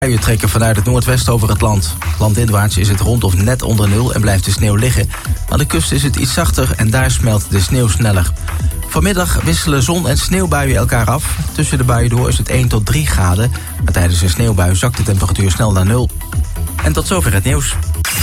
Buien trekken vanuit het noordwesten over het land. Landinwaarts is het rond of net onder nul en blijft de sneeuw liggen. Aan de kust is het iets zachter en daar smelt de sneeuw sneller. Vanmiddag wisselen zon en sneeuwbuien elkaar af. Tussen de buien door is het 1 tot 3 graden. Maar tijdens een sneeuwbui zakt de temperatuur snel naar 0. En tot zover het nieuws.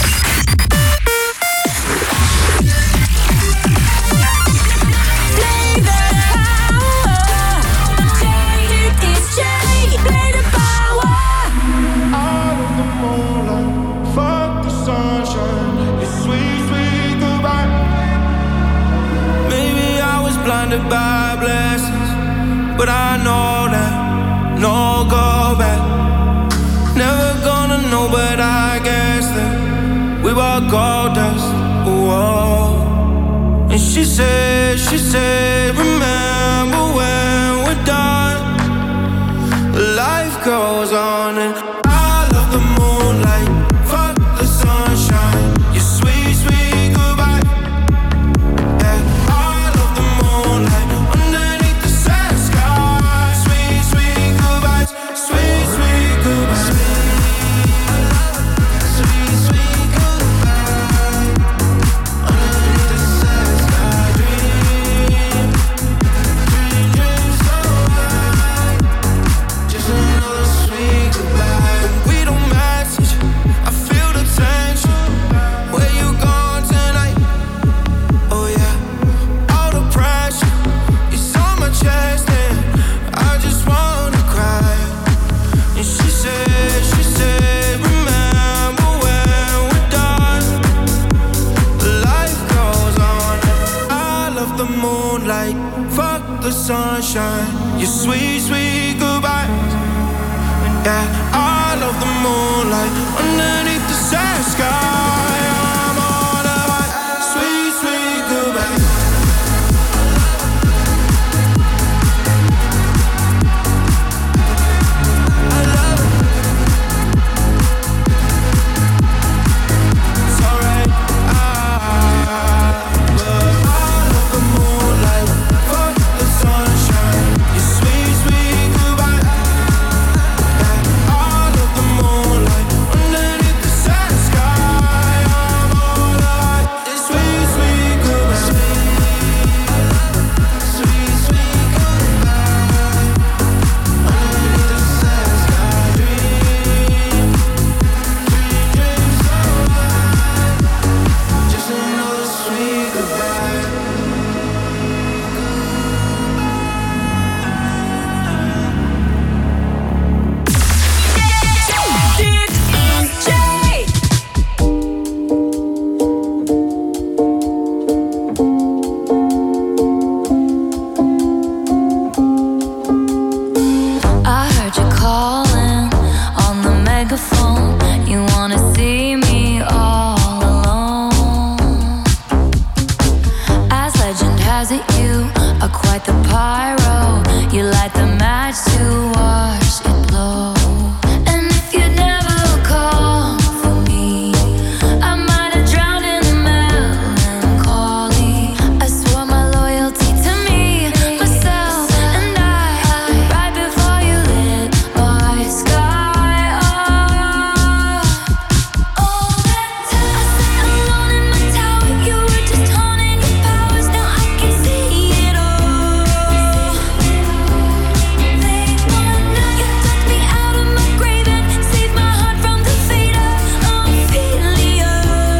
By blessings, but I know that no go back. Never gonna know, but I guess that we were gold dust. Whoa. And she said, remember when we're done. Life goes on, and I love the moonlight. Fuck the sunshine. Your sweet, sweet goodbye. Sunshine, your sweet, sweet goodbyes. Yeah, I love the moonlight underneath the sad sky. I'm on a high, sweet, sweet goodbye. I love it. It's alright. But I love the moonlight. Fuck the sunshine. Your sweet, sweet goodbye. Yeah, I love the moonlight underneath the sad sky. I'm all alive. It's sweet, sweet goodbye. Sweet, sweet goodbye. Underneath the sad sky. Dream, dreams so high. Just another sweet goodbye. I heard you calling on the megaphone. You wanna see me all alone. As legend has it, you are quite the pyro. You light the match to watch it blow. And if you'd never call for me, I might have drowned in the melancholy. I swore my loyalty to me, myself, and I. Right before you lit my sky up. All that time I sat alone in my tower. You were just honing your powers. Now I can see it all. Late one night, you took me out of my grave and saved my heart from the fate of Ophelia.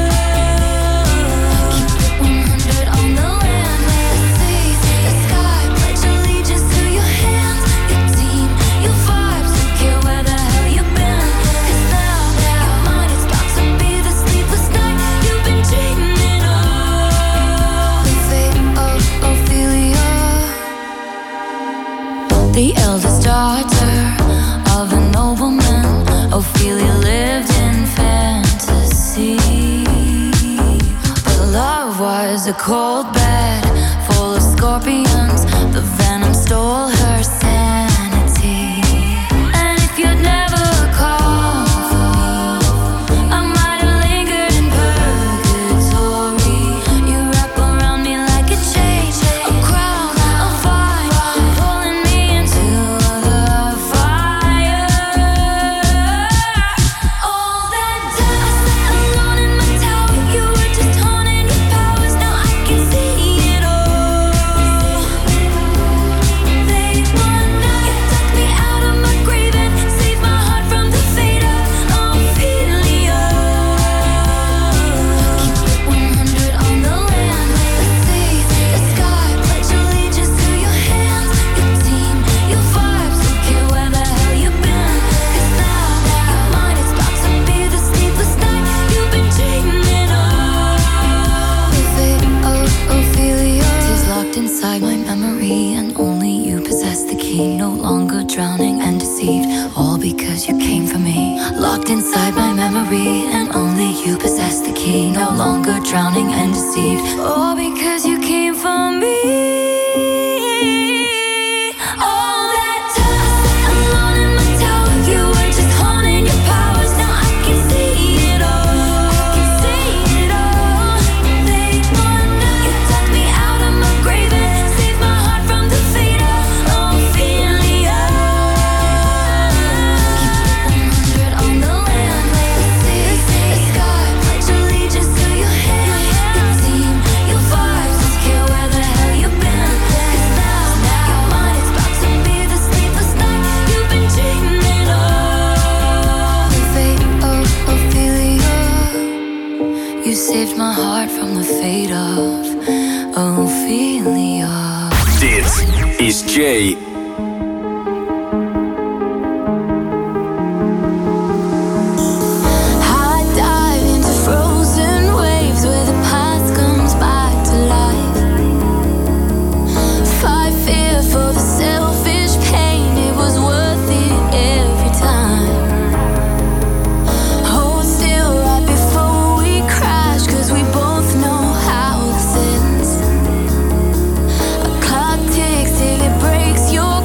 Keep it 100 on the land, the sea, the sky. Pledge allegiance to your hands, your team, your vibes. Don't care where the hell you've been, 'cause now your mind is about to be the sleepless night you've been dreaming of. The fate of Ophelia. The eldest daughter of a nobleman, Ophelia lived in fantasy. But love was a cold bed full of scorpions. The venom stole her sanity. And if you'd never call for me, I might have lingered in purgatory. You wrap around me like a chain, a crown, a vine, pulling me into the fire. mystery, and only you possess the key. No longer drowning and deceived, all because you came for me. Saved my heart from the fate of Ophelia. Dit is Jay. Breaks your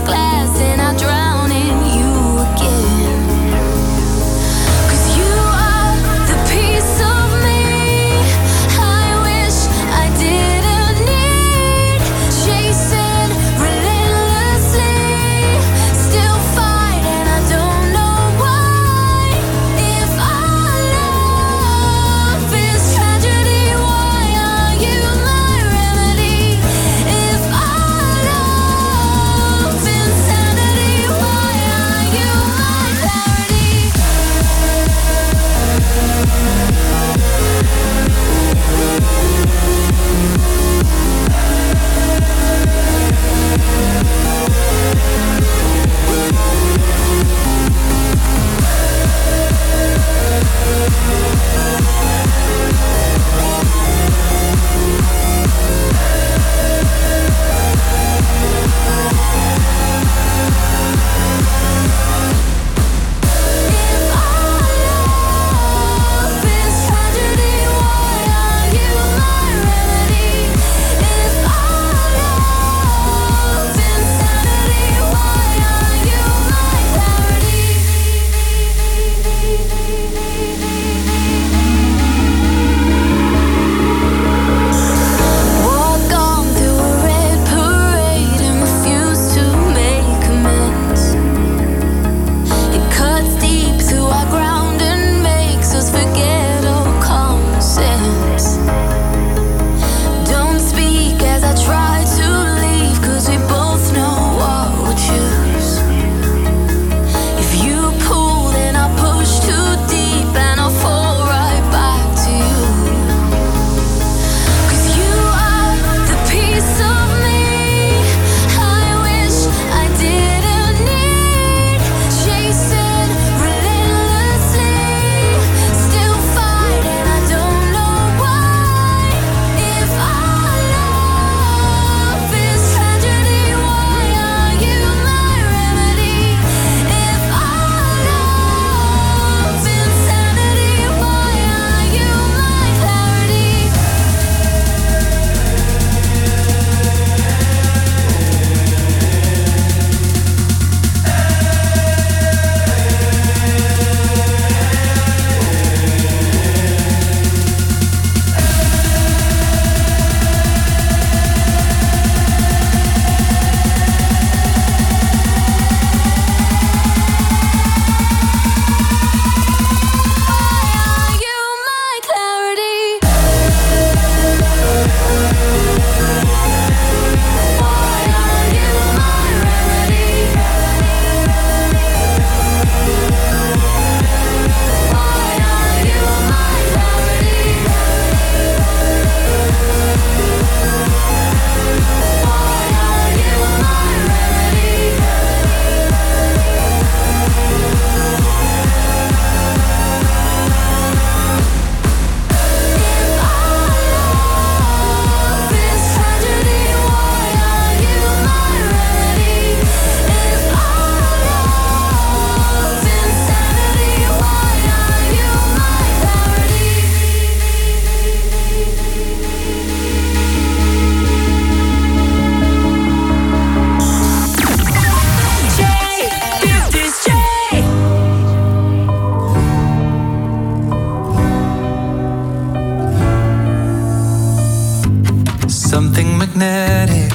magnetic,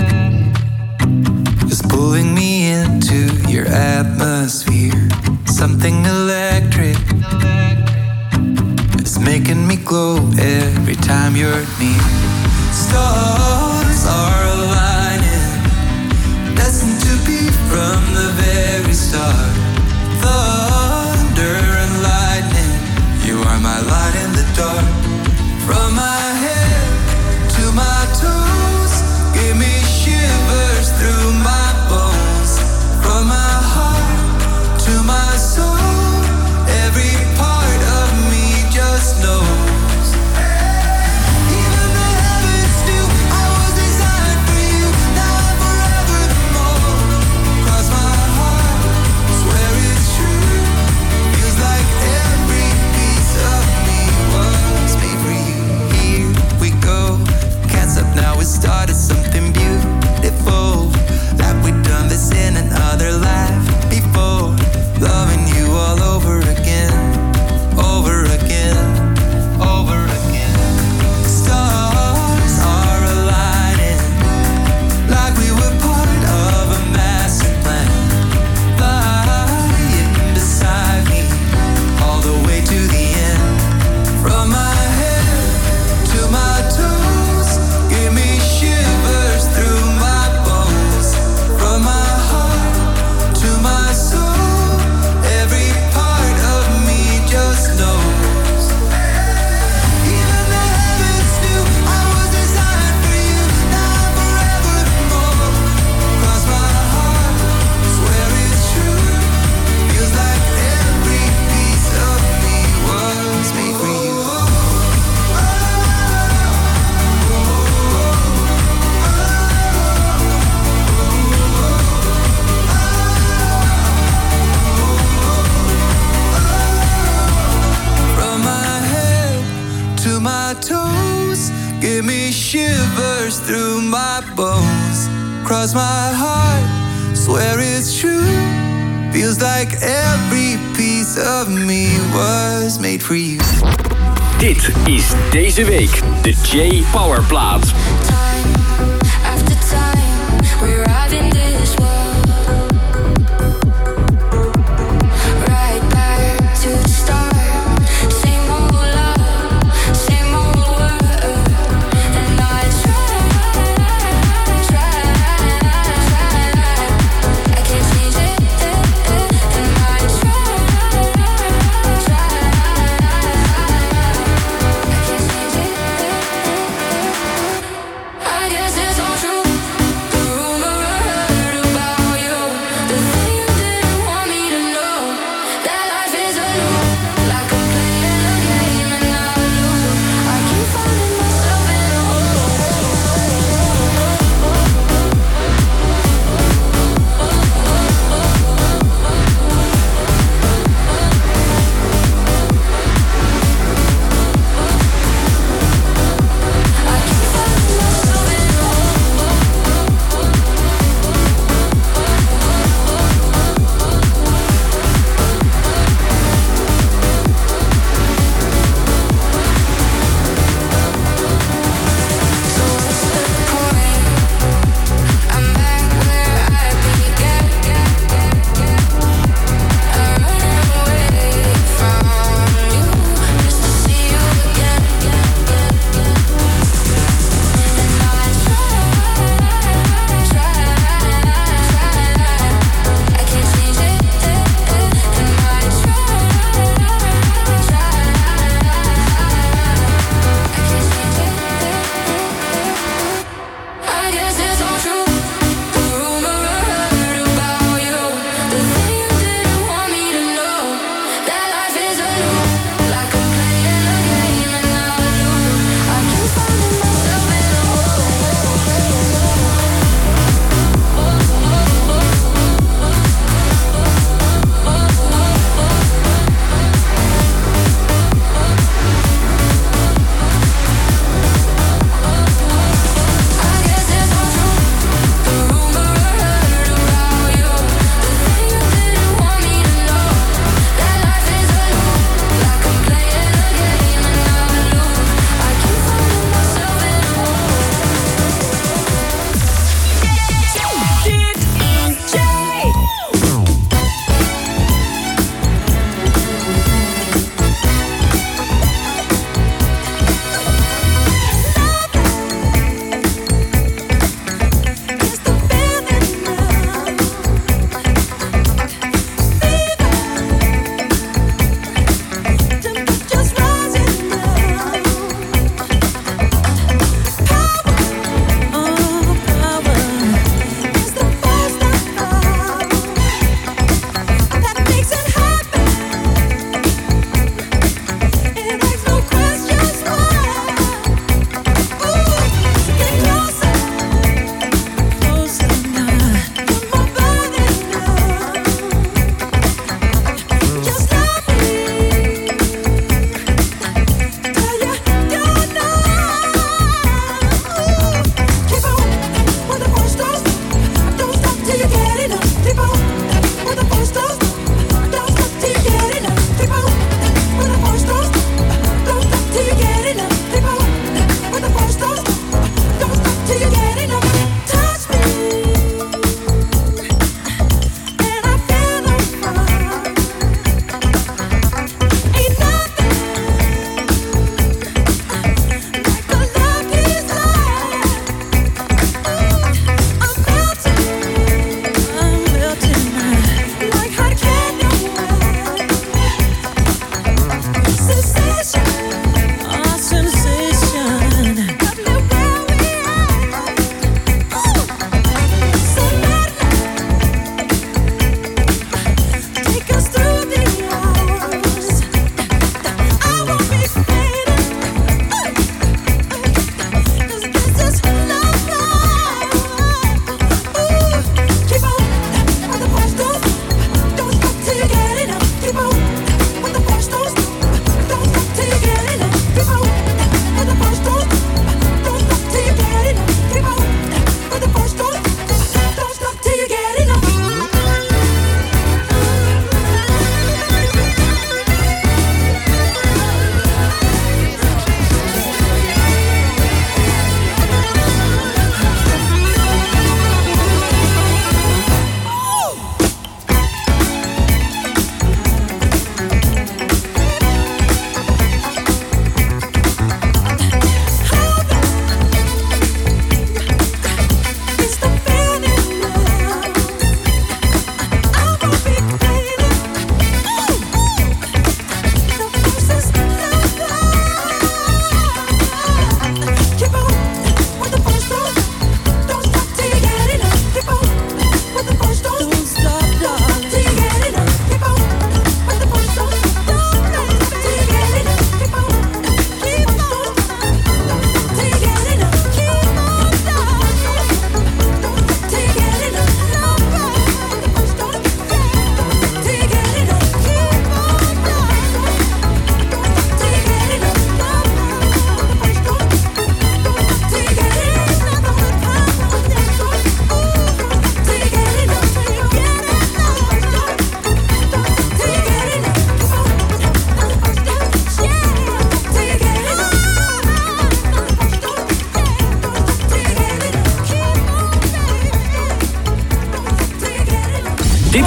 just pulling me into your atmosphere. Something electric, it's making me glow every time you're near. Stars are aligning, destined to be from the very start. Thunder and lightning, you are my light in the dark. From my head to my toes, give me shivers through my bones. From my heart to my soul, every part of me just knows. Even the heavens knew I was designed for you. Now and forevermore. Cross my heart, swear it's true. Feels like every piece of me was made for you. Here we go, can't stop now. We started something beautiful, like we'd done this in another life before. Loving you all over again, over again, over again. Stars are aligning, like we were part of a master plan. Flying beside me, all the way to the end. From my head to my toes, give me shivers through my bones. From my heart to my soul, every part of me just knows. Even the heavens knew I was designed for you. Now and forevermore. Cross my heart, swear it's true. Feels like every piece of me was made for you. From my head to my toes, give me shivers through my bones. Cross my heart, swear it's true. Feels like every piece of me was made for you. Dit is deze week de J Powerplaat. Time after time, we ride in this world. Right back to the start. Same old love, same old world. And I try. I can't change it. And I try. I can't change it.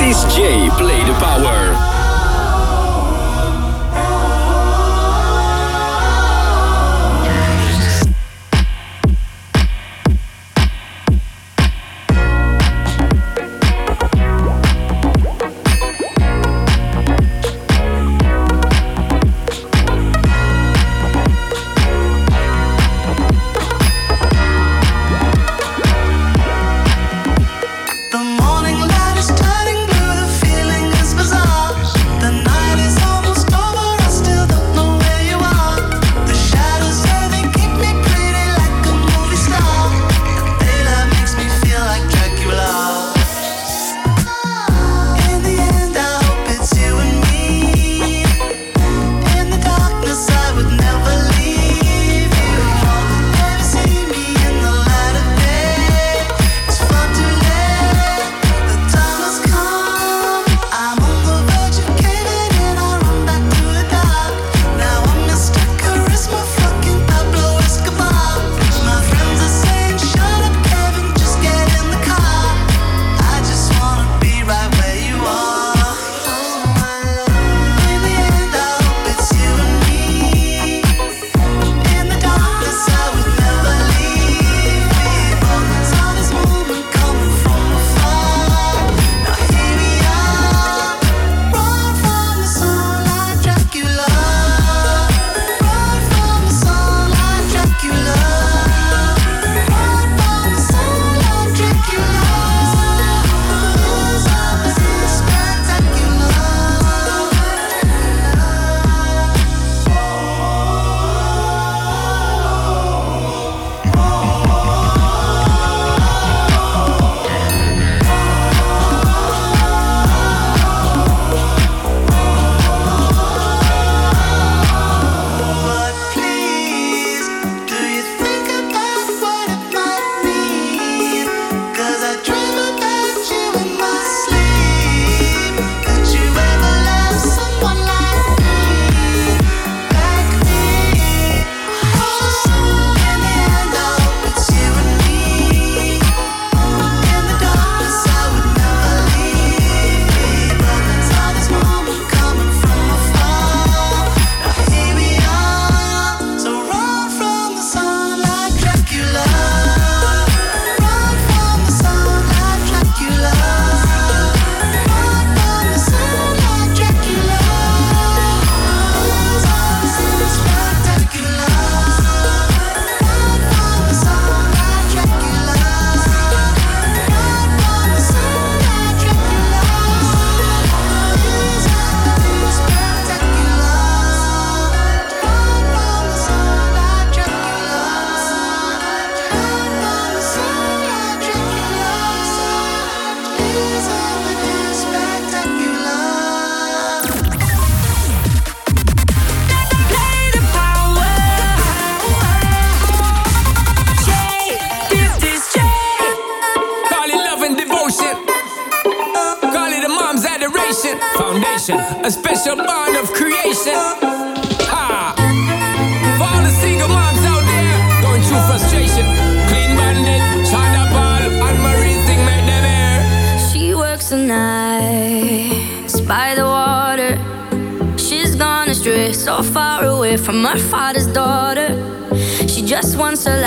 is Jay. Play the Power. A special bond of creation. Ha! For all the single moms out there going through frustration. Clean Bandit, Shonda Paul, and Marie Singh make them air. She works the nights by the water. She's gone astray, so far away from her father's daughter. She just wants a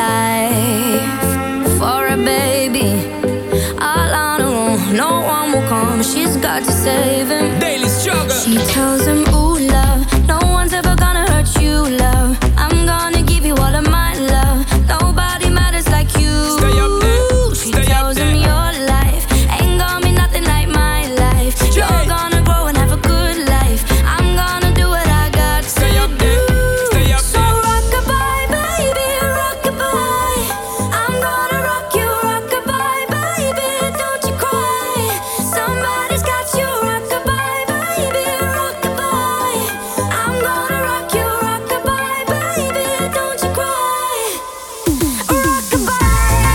life for a baby. All on her own, no one will come. She's got to save him. Daily struggle. She tells him, ooh, love, no one's ever gonna hurt you, love. I'm gonna give you all of my love. Nobody matters like you. Stay up there. She Stay tells up there. him your life ain't gonna be nothing like my life. You're gonna grow and have a good life. I'm gonna do what I got Stay to up there. do. Stay up So there. rock-a-bye, baby, rock-a-bye. I'm gonna rock you, rock-a-bye, baby, don't you cry. Somebody's got you, rock-a-bye, baby, rock-a-bye. I'm gonna rock you, rock-a-bye, baby, don't you cry. Rock-a-bye,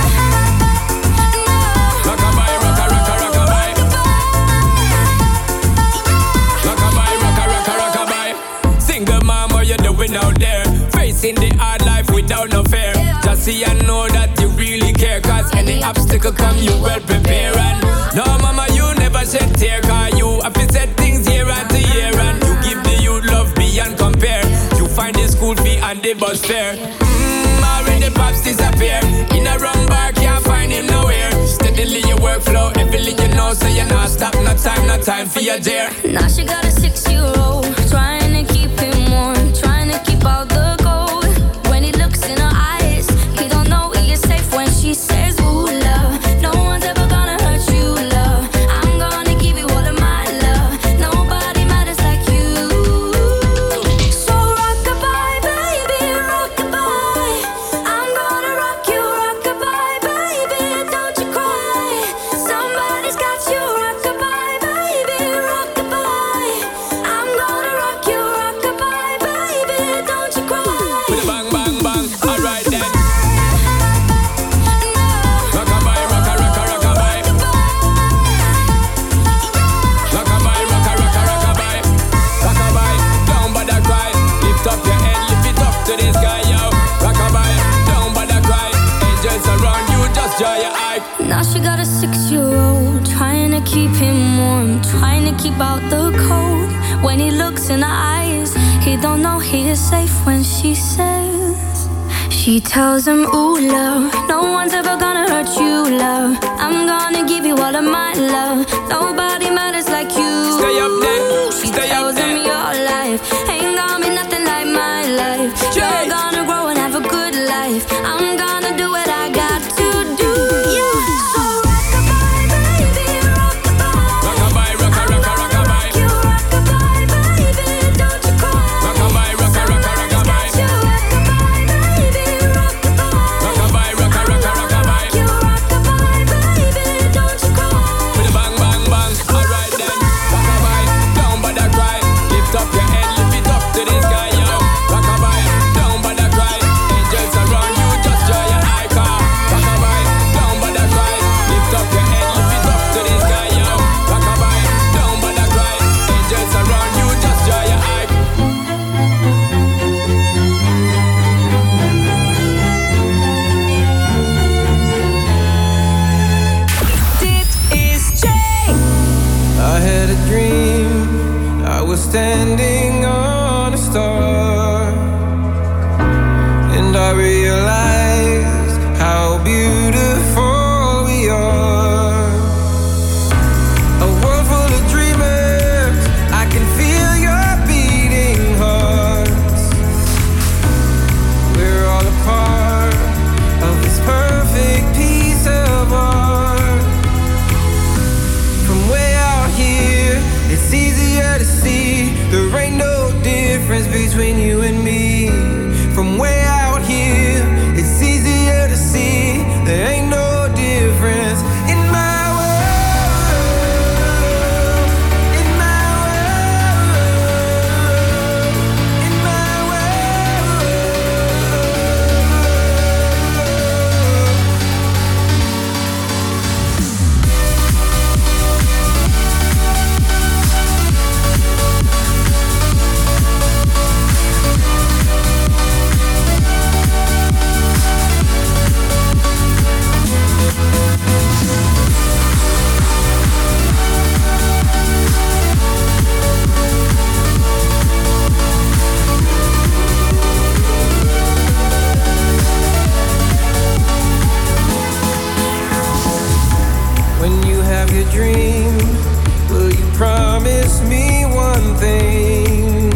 no. Rock-a-bye, rock-a-rock-a-rock-a-bye. Rock-a-bye, rock-a-rock-a-rock-a-bye. Single mom, what you doing out there? Facing the hard life without no fear. Just see and know that you really care. Cause any obstacle come, you well prepare. And no, mama, you never shed tear. Cause school fee and the bus fare. Already pops disappear. In a wrong bar, can't find him nowhere. Steadily your workflow, everything you know, so you not stop, no time for your dear. Now she got a 6-year-old, trying to keep him warm, trying to keep out the cold. When he looks in her eyes, he don't know he is safe when she says, ooh, love, no one's ever gonna hurt you, love. I'm gonna give you all of my love. Nobody matters like you. So rock-a-bye, baby, rock-a-bye. I'm gonna rock you, rock-a-bye, baby, don't you cry. Somebody's got you, rock-a-bye, baby, rock-a-bye. I'm gonna rock you, rock-a-bye, baby, don't you cry. With a bang, bang, bang, alright then. Rock-a-bye, rock-a-bye. Rock-a-bye, rock-a-bye. Rock-a-bye, don't bother cry. Lift up your head, lift it up to the sky, yo. Rock-a-bye, don't bother cry. Angels around you, just dry your eye. Now she got a 6-year-old, trying to keep him warm, trying to keep out the cold. When he looks in her eyes, he don't know he is safe when she says, she tells him, ooh, love, no one's ever gonna hurt you, love. I'm gonna give you all of my love. Nobody matters like you. Stay up there, She stay up tells him there. your life ain't gonna be nothing like my life. You're gonna grow and have a good life. I'm gonna do what I got to do. So rock-a-bye, baby, rock-a-bye. Rock-a-bye, rock-a-bye. You rock-a-bye, baby, don't you cry. Rock-a-bye, rock-a-bye. You rock-a-bye, baby, rock-a-bye. Rock-a-bye, rock-a-bye. You rock-a-bye, baby, don't you cry. With a bang, bang, bang, alright then. Rock-a-bye, don't bother cry. Lift up your head, lift it up to the sky, yo. Rock-a-bye, don't bother cry. Angels around you, just dry your eye, car. Rock-a-bye, don't bother cry. Lift up your head, lift it up to the sky, yo. Rock-a-bye, don't bother cry. Angels around you, just dry your eye. Dit is Jay. I had a dream, I was standing on a star, and I realized how beautiful we are. A world full of dreamers, I can feel your beating hearts. We're all a part of this perfect piece of art. From way out here, it's easier to see there ain't no difference between you and me. From way out here, it's easier to see there ain't no difference in my world, in my world, in my When you have your dream, will you promise me one thing?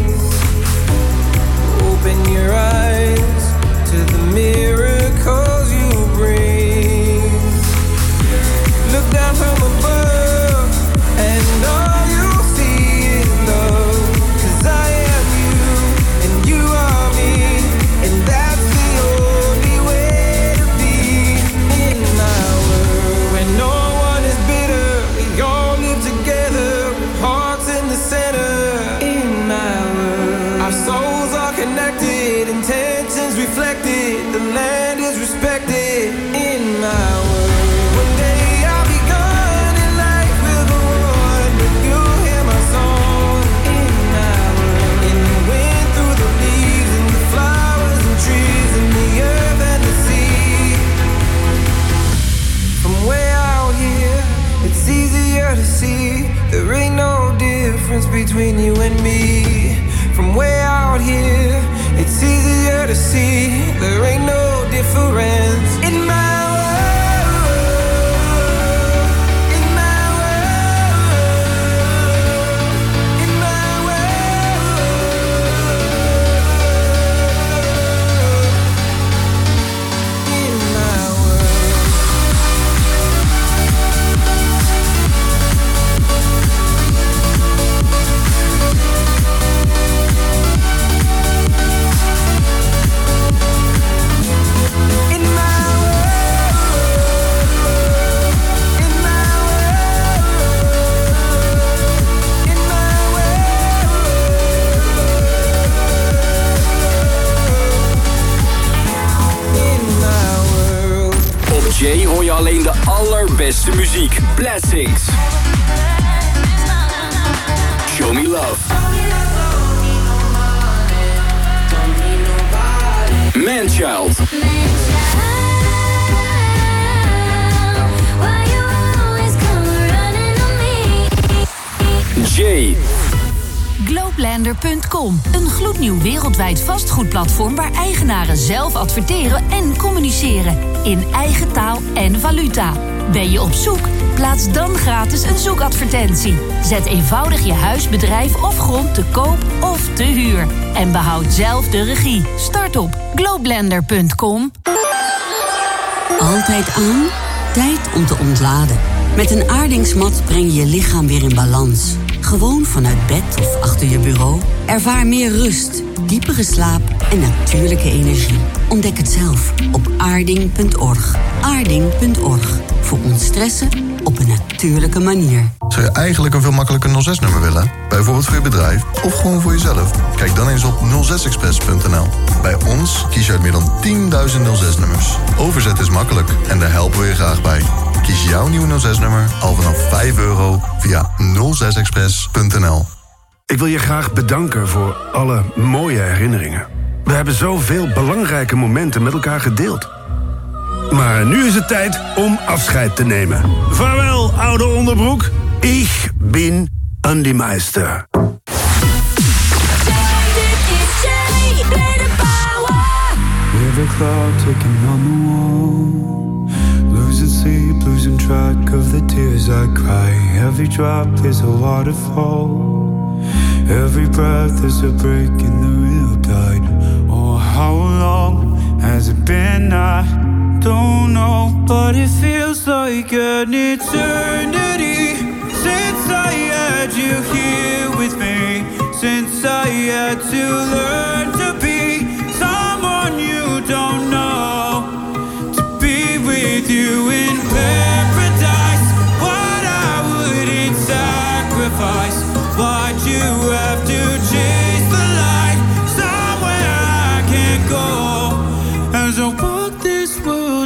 Open your eyes to the miracles you bring. Look down from above, and all you'll see is love. 'Cause I am you, and you are me, and that's the only way to be in my world. When no one is bitter, we all live together with hearts in the center. In my world, our souls are connected, intentions reflected, the land is respected. In my world, one day I'll be gone and life will go on, but you'll hear my song. In my world, in the wind, through the leaves, and the flowers and trees, and the earth and the sea. From way out here, it's easier to see there ain't no difference between you and me. From way out here, it's easier allerbeste muziek. Blessings. Show Me Love. Manchild. Jay. Globelander.com, een gloednieuw wereldwijd vastgoedplatform waar eigenaren zelf adverteren en communiceren. In eigen taal en valuta. Ben je op zoek? Plaats dan gratis een zoekadvertentie. Zet eenvoudig je huis, bedrijf of grond te koop of te huur. En behoud zelf de regie. Start op Globelander.com. Altijd aan, tijd om te ontladen. Met een aardingsmat breng je je lichaam weer in balans. Gewoon vanuit bed of achter je bureau. Ervaar meer rust, diepere slaap en natuurlijke energie. Ontdek het zelf op aarding.org. Aarding.org. Voor ontstressen op een natuurlijke manier. Zou je eigenlijk een veel makkelijker 06-nummer willen? Bijvoorbeeld voor je bedrijf of gewoon voor jezelf? Kijk dan eens op 06express.nl. Bij ons kies je uit meer dan 10.000 06-nummers. Overzet is makkelijk en daar helpen we je graag bij. Kies jouw nieuwe 06-nummer al vanaf €5 via 06express.nl. Ik wil je graag bedanken voor alle mooie herinneringen. We hebben zoveel belangrijke momenten met elkaar gedeeld. Maar nu is het tijd om afscheid te nemen. Vaarwel, oude onderbroek. Ik ben Andy Meister. Every cloud ticking on the wall, losing sleep, losing track of the tears I cry. Every drop is a waterfall, every breath is a break in the riptide. Oh, how long has it been? I don't know, but it feels like an eternity since I had you here with me, since I had to learn to be someone you don't know, to be with you in paradise. What I wouldn't sacrifice, why'd you have to chase the light somewhere I can't go, as I walk this world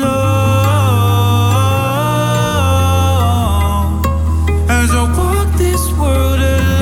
alone, as I walk this world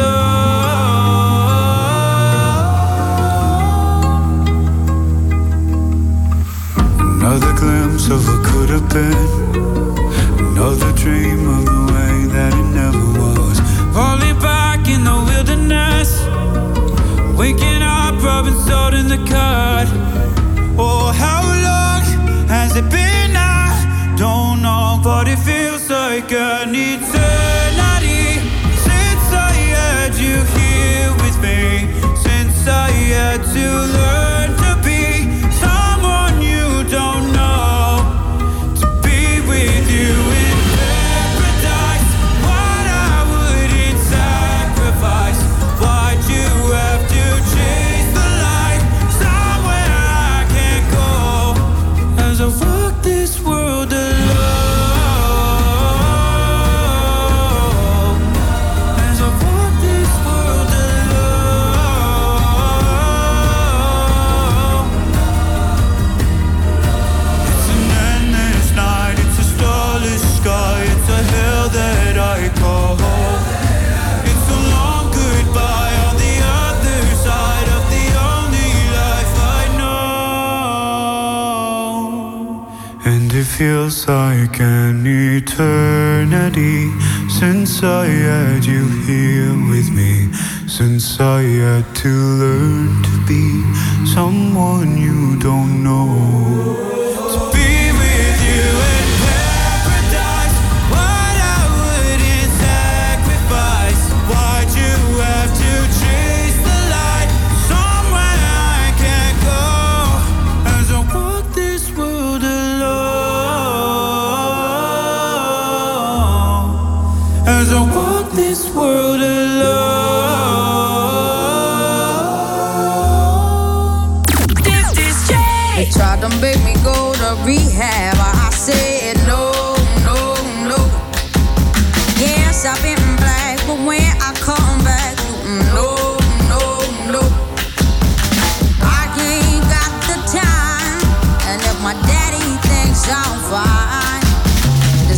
alone. Another glimpse of what could have been, another dream of the way that it never was. Falling back in the wilderness, waking up, rubbing salt in the cut. Oh, how long has it been? I don't know, but it feels like an eternity since I had you here with me, since I had to learn to be someone you don't know, to be with you in paradise. What I wouldn't sacrifice, why'd you have to chase the light somewhere I can't go, as I walk this world alone, as I walk this world alone. It's an endless night, it's a starless sky, it's a hell that I call home. It's a long goodbye on the other side of the only life I know. And it feels like an eternity since I had you here with me, since I had to learn to be someone you don't know, to be with you in paradise. What I wouldn't sacrifice, why'd you have to chase the light somewhere I can't go, as I walk this world alone, as I walk this world alone. This is Jay. They tried to make me go to rehab. I said no, no, no. Yes, I've been black, but when I come back, no, no, no. I ain't got the time, and if my daddy thinks I'm fine,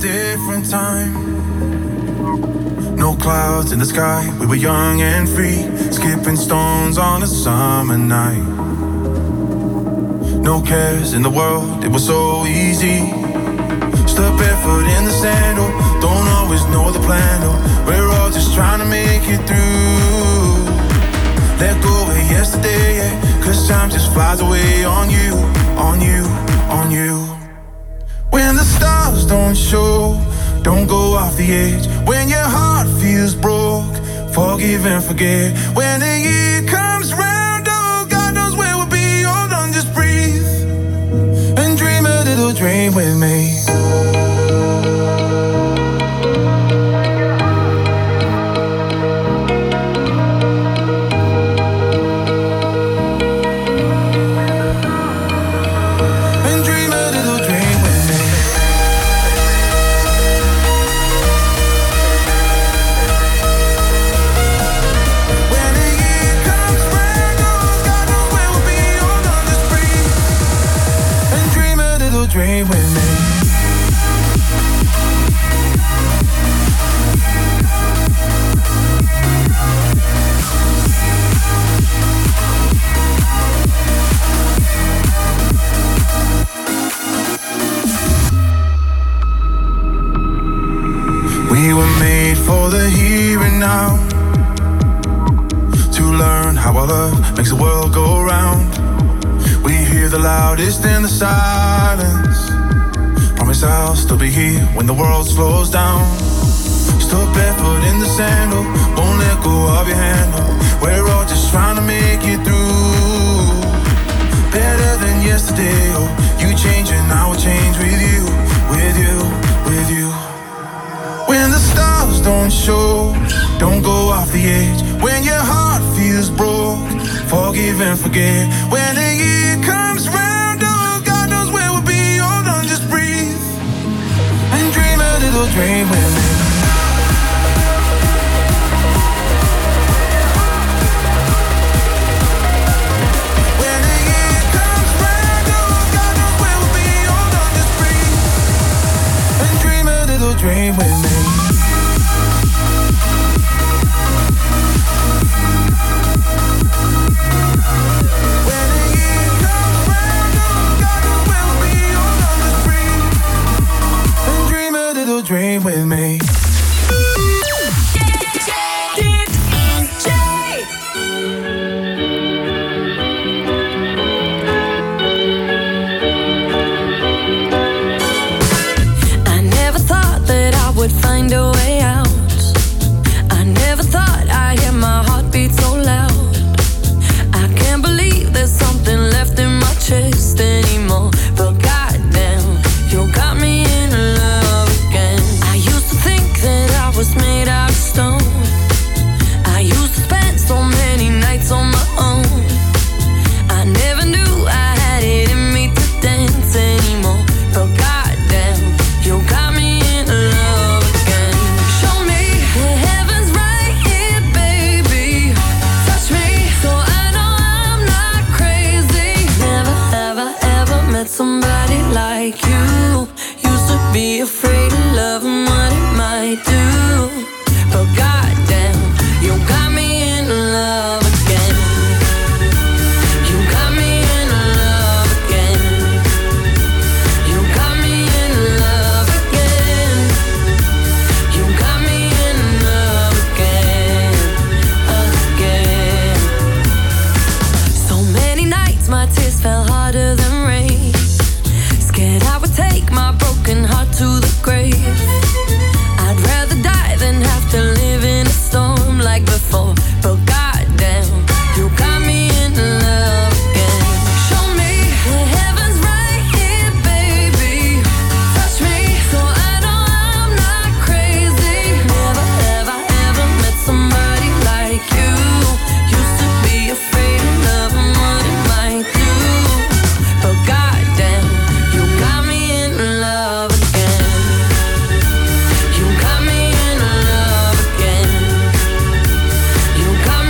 different time. No clouds in the sky, we were young and free, skipping stones on a summer night. No cares in the world, it was so easy. Step barefoot in the sand, oh, don't always know the plan, oh, we're all just trying to make it through. Let go of yesterday, yeah, 'cause time just flies away on you, on you, on you. When the stars don't show, don't go off the edge. When your heart feels broke, forgive and forget. When the year comes round, oh, God knows where we'll be. Hold on, just breathe and dream a little dream with me. Dream with me. We were made for the here and now, to learn how our love makes the world go round. We hear the loudest in the silence. Promise I'll still be here when the world slows down. Still barefoot in the sand, oh, won't let go of your hand, oh, we're all just trying to make it through. Better than yesterday, oh, you change and I will change with you, with you, with you. When the stars don't show, don't go off the edge. When your heart feels broke, forgive and forget. When the year comes round, oh, God knows where we'll be. Hold on, just breathe and dream a little dream with me. When the year comes round, oh, God knows where we'll be. Hold on, just breathe and dream a little dream with me. Dream with me. I never thought that I would find a way out. I never thought I'd hear my heartbeat so loud. I can't believe there's something left in my chest anymore. But goddamn, you got me in love again. I used to think that I was made out of stone. I used to spend so many nights on my own. I never knew I had it in me to dance anymore. But goddamn, you got me in love again. Show me the heaven's right here, baby. Touch me so I know I'm not crazy. Never have I ever met somebody like you. Used to be afraid of love and what it might do. But goddamn, you got me in love again. You got me in love again. You got me in love again. You got me in love again, again. So many nights my tears fell harder than rain. Scared I would take my broken heart to the grave. I'd rather die than have to live in a storm like before. But goddamn, you got me in love again. Show me the heaven's right here, baby. Touch me so I know I'm not crazy. Never have I ever met somebody like you. Used to be afraid of love and what it might do. But goddamn, you got me in love again. You got me in love again. You got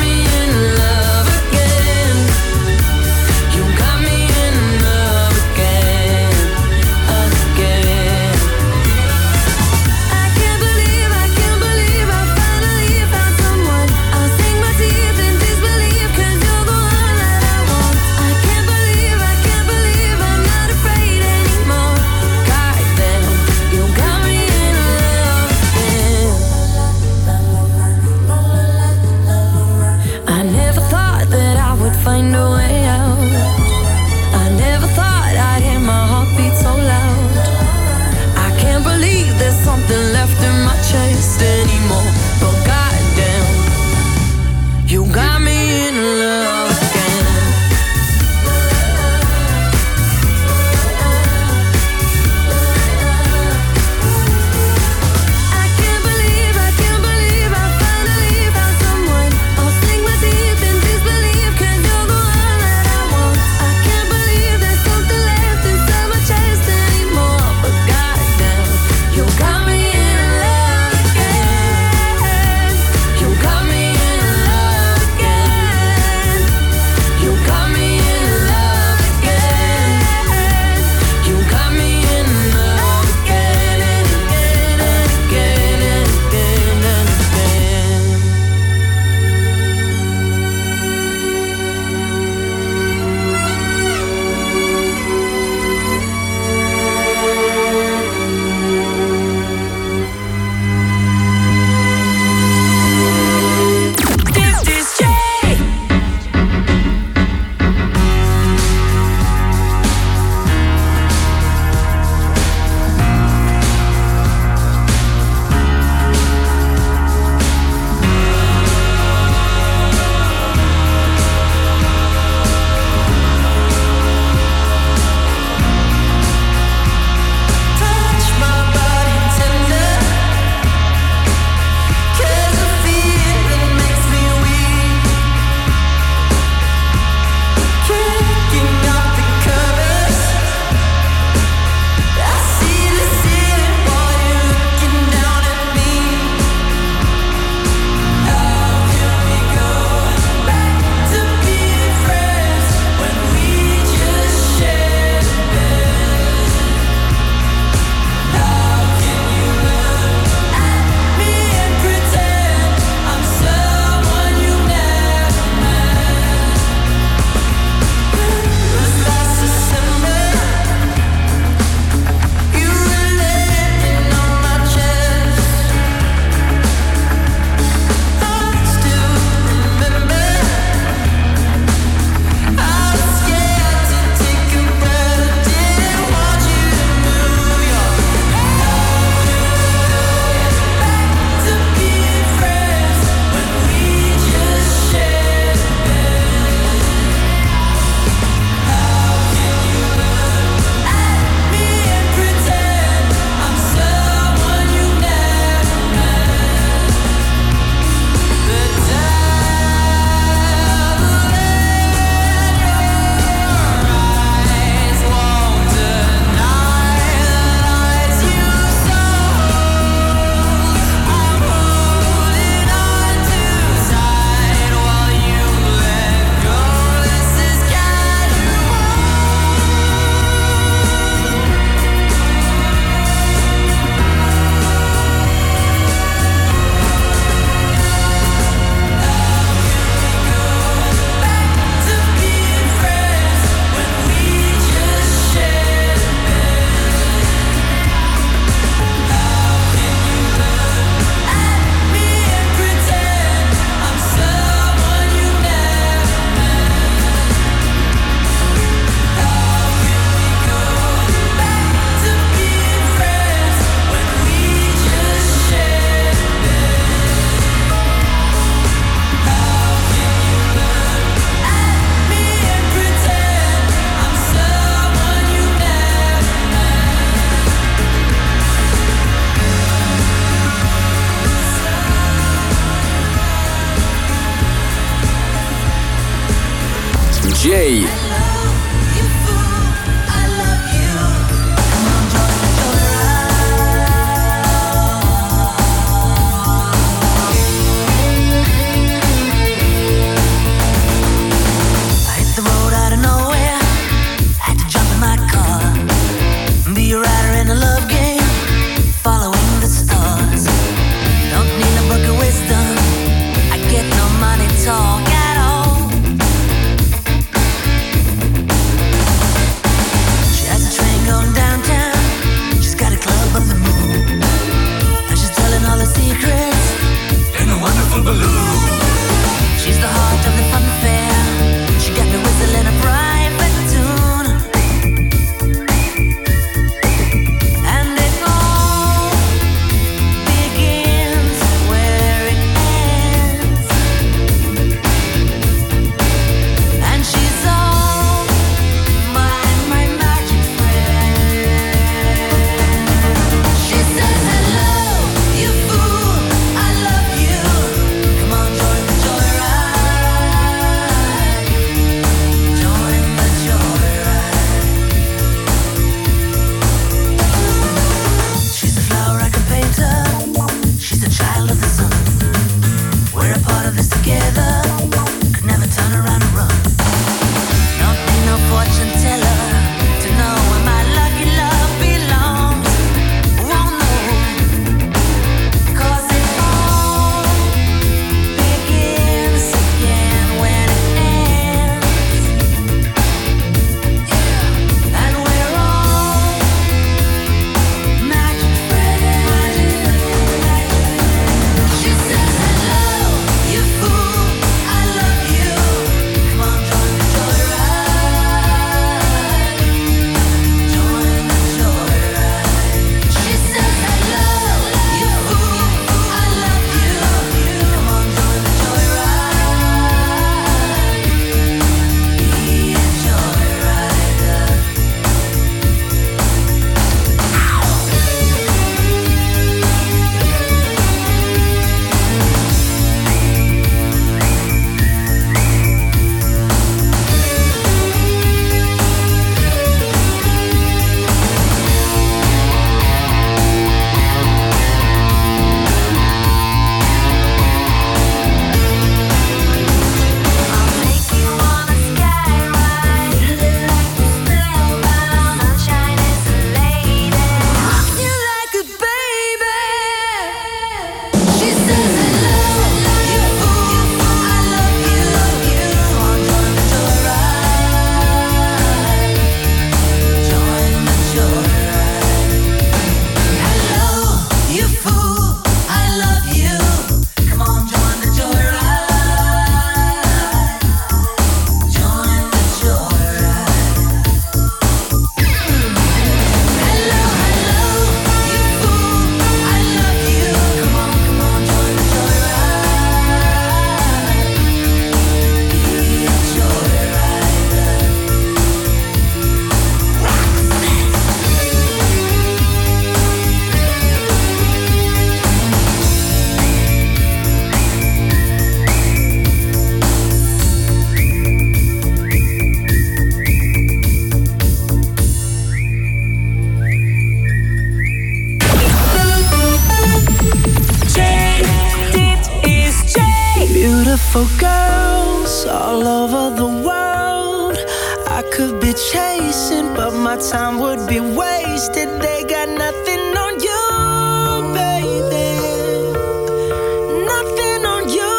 Beautiful girls all over the world I could be chasing, but my time would be wasted. They got nothing on you, baby. Nothing on you,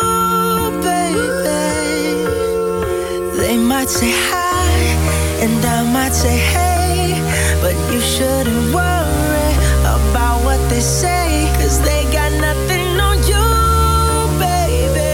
baby. They might say hi, and I might say hey, but you shouldn't worry about what they say, 'cause they got nothing on you, baby.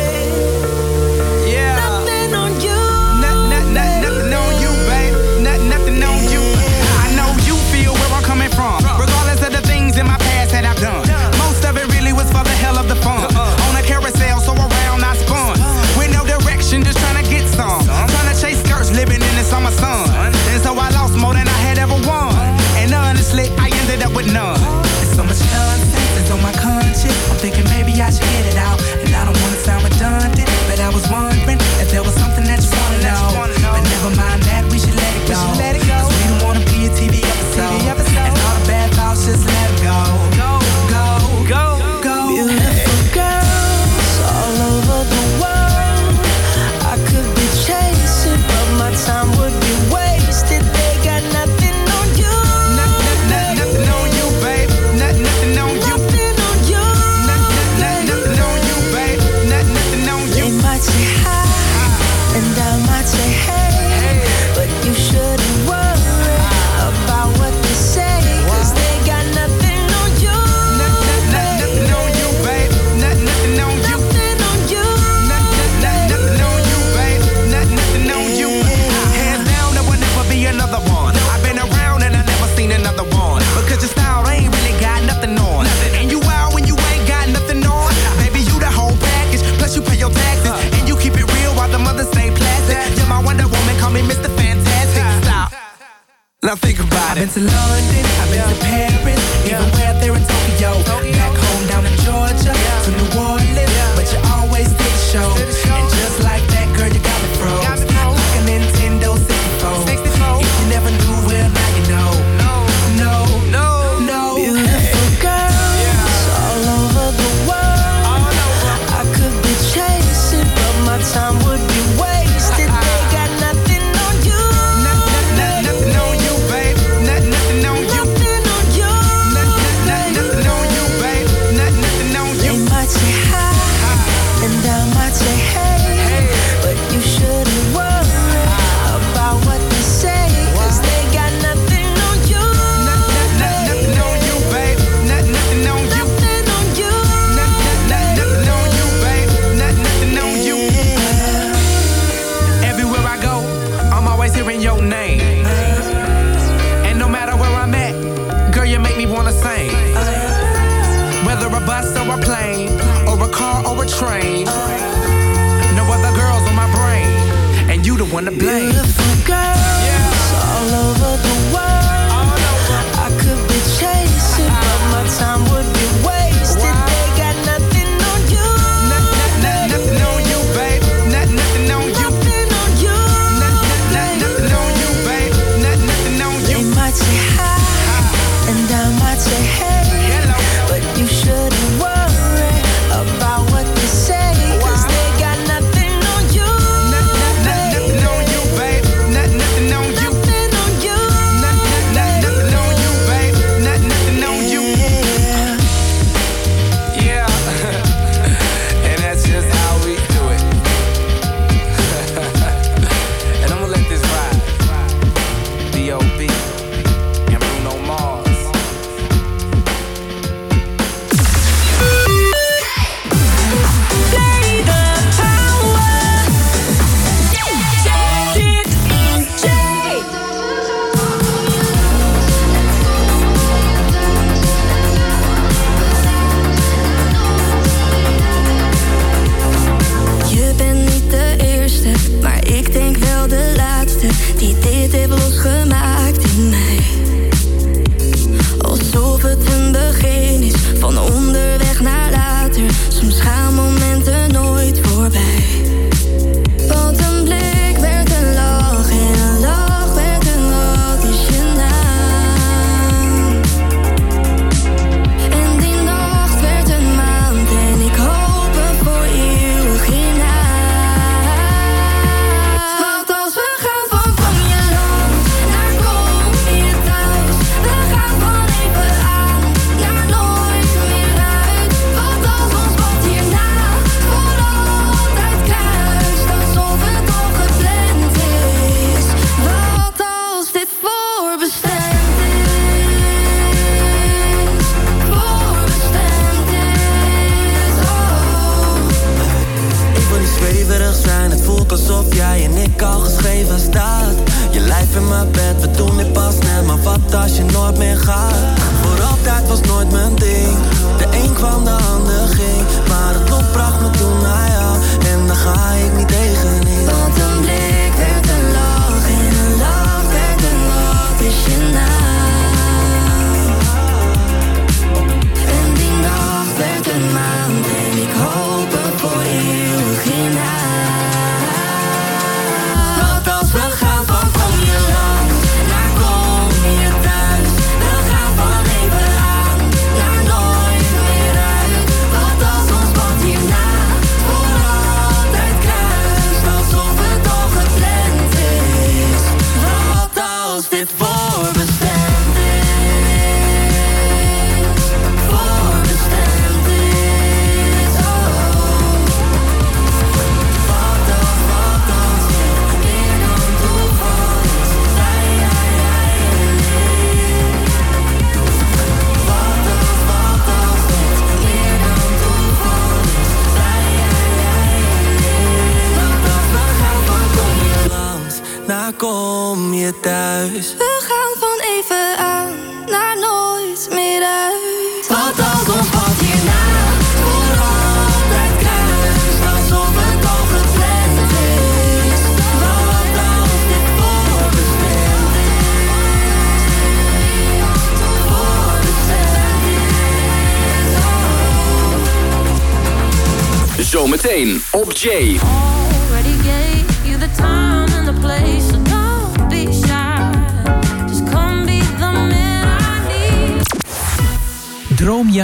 Yeah. Nothing on you. Nothing on you, babe. Nothing on you. I know you feel where I'm coming from, regardless of the things in my past that I've done. Most of it really was for the hell of the fun. On a carousel, so around I spun. With no direction, just trying to get some. Trying to chase skirts, living in the summer sun. And so I lost more than I had ever won. And honestly, I ended up with none. There's so much nonsense that's on my conscience. I'm thinking maybe I should get it out. And I don't want to sound redundant, but I was wondering if there was something that you want to know. But never mind that, we should let it go. 'Cause we don't want to be a TV episode. And all the bad thoughts, just let them go. Go. Beautiful girls all over the world I could be chasing, but my time would be wasted. They got nothing on you. Nothing on you, babe. Nothing on you. Nothing on you. Nothing on you, babe. Nothing on you. They might say hi, and I might say hey, but you shouldn't worry about what they say, 'cause they got nothing on you. Nothing on you, babe. Nothing on you. Nothing on you. Nothing on you, babe. Nothing on you. Hands down, there will never be another one. I've been around and I never seen another one. Because your style ain't really got nothing on. And you out when you ain't got nothing on. Baby, you the whole package. Plus you pay your taxes. And you keep it real while the mothers stay plastic. You're my Wonder Woman, call me Mr. Fantastic. Stop. Now think about it. I've been to London, I've been to Paris, even way out there in Tokyo. Back home down in Georgia, to New Orleans, but you always did the show. And just like that, girl, you got me froze. Like a Nintendo 64. If you never knew, well, now you know. No. Beautiful girls all over the world I could be chasing, but my time would be wasted. They got nothing on you. Nothing on you, babe. Nothing on you. Nothing on you. Nothing on you, babe. Nothing on you. They might say hi, and I might say hey, but you shouldn't worry about what they say, 'cause they got nothing on you. Nothing on you, babe. Nothing on you. Nothing on you. Nothing on you, babe. Nothing on you. Everywhere I go, I'm always hearing your name. And no matter where I'm at, girl, you make me wanna sing. Whether a bus or a plane, or a car or a train, no other girls on my brain, and you the one to blame. Beautiful girls all over the world I could be chasing, but my time would be wasted. They got nothing on you. Nothing on you, babe. Nothing on you. Nothing on you. Nothing on you, babe. Nothing on you. They might say hi, and I might say hey, but you shouldn't worry about what they say, 'cause they got nothing on you. Nothing on you, babe. Nothing on you. Nothing on you. Nothing on you, babe. Nothing on you. voelt alsof jij en ik al geschreven staat. Je lijf in mijn bed, we doen dit pas net. Maar wat als je nooit meer gaat? Voor altijd was nooit mijn ding. De een kwam, de ander ging. Maar het lot bracht me toen naar jou. En daar ga ik niet tegenin. Want een blik werd een lach en een lach werd een lach. Is je naam. En die nacht werd een maand. En ik hoop er voor eeuwig in Wat als we gaan van kom je langs, naar kom je thuis. We gaan van even aan, naar nooit meer uit. Wat als ons pad hierna voor altijd kruist. Alsof het al gepland is. Wat als dit voorbestemd is. Voorbestemd is, oh. Wat als dit meer dan toeval is. Zij, jij en ik. Wat als dit meer dan toeval is. Zij, jij en ik. Wat als we gaan van kom je Langs, naar kom je thuis. We gaan van even aan naar nooit meer uit. Wat als ons pad hierna voor altijd kruist. Alsof het al gepland is. Wat als dit voorbestemd is. Voorbestemd is, oh. Zometeen op J. Already gave you the time and the place, so don't be shy. Just come be the man I need. Droom